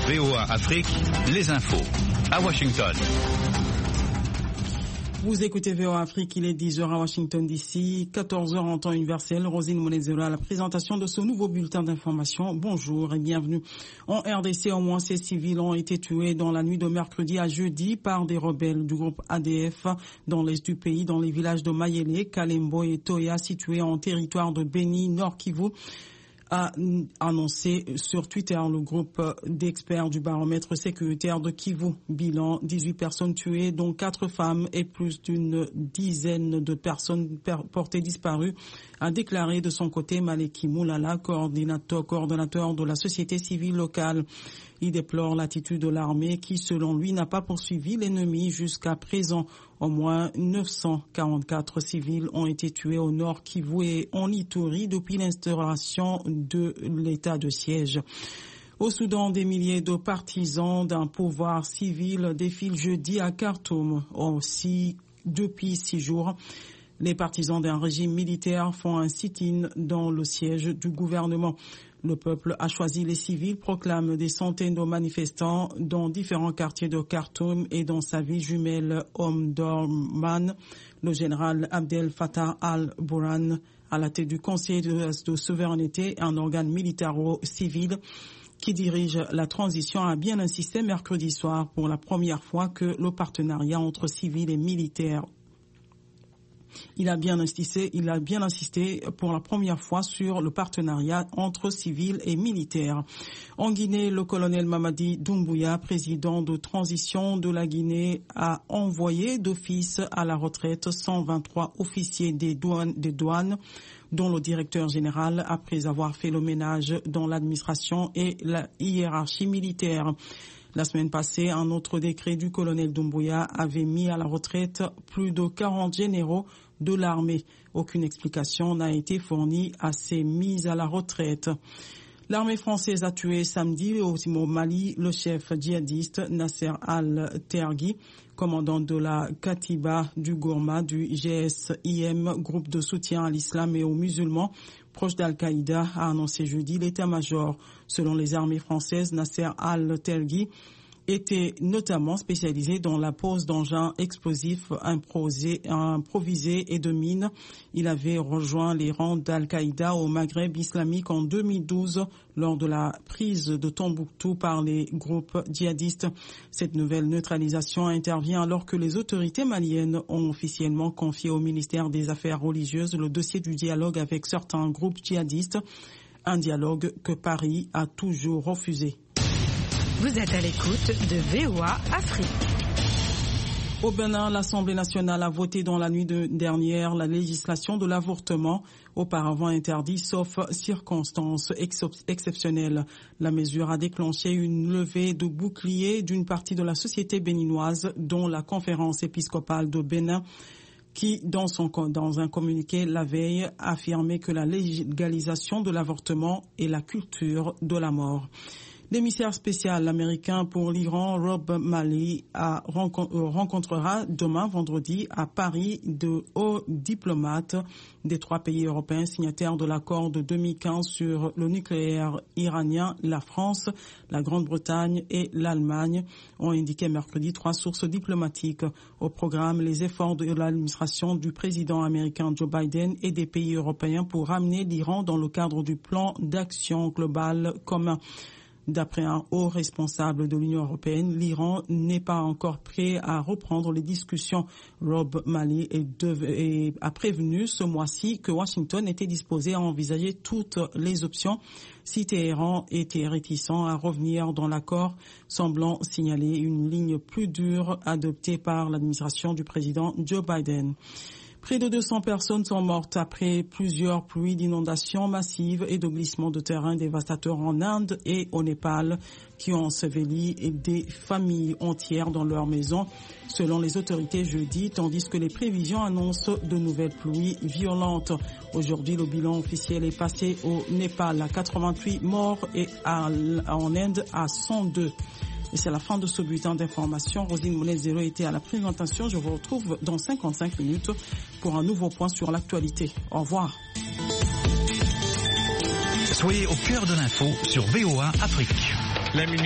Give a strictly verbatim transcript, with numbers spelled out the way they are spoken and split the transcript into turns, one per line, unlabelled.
V O A Afrique, les infos à Washington.
Vous écoutez V O A Afrique, il est dix heures à Washington D C, quatorze heures en temps universel. Rosine Monezero à la présentation de ce nouveau bulletin d'information. Bonjour et bienvenue. En R D C, au moins seize civils ont été tués dans la nuit de mercredi à jeudi par des rebelles du groupe A D F dans l'est du pays, dans les villages de Mayele, Kalembo et Toya, situés en territoire de Beni, Nord Kivu, a annoncé sur Twitter le groupe d'experts du baromètre sécuritaire de Kivu. Bilan, dix-huit personnes tuées, dont quatre femmes et plus d'une dizaine de personnes portées disparues, a déclaré de son côté Maleki Moulala, coordinateur, coordonnateur de la société civile locale. Il déplore l'attitude de l'armée qui, selon lui, n'a pas poursuivi l'ennemi jusqu'à présent. Au moins neuf cent quarante-quatre civils ont été tués au nord Kivu et en Ituri depuis l'instauration de l'état de siège. Au Soudan, des milliers de partisans d'un pouvoir civil défilent jeudi à Khartoum. Aussi, depuis six jours, les partisans d'un régime militaire font un sit-in dans le siège du gouvernement. Le peuple a choisi les civils, proclament des centaines de manifestants dans différents quartiers de Khartoum et dans sa ville jumelle Omdurman. Le général Abdel Fattah al-Burhan, à la tête du Conseil de, de souveraineté, un organe militaro-civil qui dirige la transition, a bien insisté mercredi soir pour la première fois que le partenariat entre civils et militaires Il a bien insisté, il a bien insisté pour la première fois sur le partenariat entre civils et militaires. En Guinée, le colonel Mamadi Doumbouya, président de transition de la Guinée, a envoyé d'office à la retraite cent vingt-trois officiers des douanes, des douanes, dont le directeur général, après avoir fait le ménage dans l'administration et la hiérarchie militaire. La semaine passée, un autre décret du colonel Doumbouya avait mis à la retraite plus de quarante généraux de l'armée. Aucune explication n'a été fournie à ces mises à la retraite. L'armée française a tué samedi au Mali le chef djihadiste Nasser al-Terghi, commandant de la Katiba du Gourma du G S I M, groupe de soutien à l'islam et aux musulmans, proche d'Al-Qaïda, a annoncé jeudi l'état-major. Selon les armées françaises, Nasser al-Terghi était notamment spécialisé dans la pose d'engins explosifs improvisés, improvisés et de mines. Il avait rejoint les rangs d'Al-Qaïda au Maghreb islamique en deux mille douze lors de la prise de Tombouctou par les groupes djihadistes. Cette nouvelle neutralisation intervient alors que les autorités maliennes ont officiellement confié au ministère des Affaires religieuses le dossier du dialogue avec certains groupes djihadistes, un dialogue que Paris a toujours refusé.
Vous êtes à l'écoute de V O A Afrique.
Au Bénin, l'Assemblée nationale a voté dans la nuit de dernière la législation de l'avortement, auparavant interdit sauf circonstances exceptionnelles. La mesure a déclenché une levée de bouclier d'une partie de la société béninoise, dont la conférence épiscopale de Bénin, qui, dans, son, dans un communiqué la veille, a affirmé que la légalisation de l'avortement est la culture de la mort. L'émissaire spécial américain pour l'Iran, Rob Malley, a, rencontrera demain vendredi à Paris de hauts diplomates des trois pays européens signataires de l'accord de deux mille quinze sur le nucléaire iranien. La France, la Grande-Bretagne et l'Allemagne ont indiqué mercredi trois sources diplomatiques. Au programme, les efforts de l'administration du président américain Joe Biden et des pays européens pour ramener l'Iran dans le cadre du plan d'action global commun. D'après un haut responsable de l'Union européenne, l'Iran n'est pas encore prêt à reprendre les discussions. Rob Malley a prévenu ce mois-ci que Washington était disposé à envisager toutes les options si Téhéran était réticent à revenir dans l'accord, semblant signaler une ligne plus dure adoptée par l'administration du président Joe Biden. Près de deux cents personnes sont mortes après plusieurs pluies d'inondations massives et de glissements de terrain dévastateurs en Inde et au Népal qui ont enseveli des familles entières dans leurs maisons, selon les autorités jeudi, tandis que les prévisions annoncent de nouvelles pluies violentes. Aujourd'hui, le bilan officiel est passé au Népal à quatre-vingt-huit morts et à, en Inde à cent deux. Et c'est la fin de ce bulletin d'information. Rosine Monezero était à la présentation. Je vous retrouve dans cinquante-cinq minutes pour un nouveau point sur l'actualité. Au revoir.
Soyez au cœur de l'info sur V O A Afrique. La minute.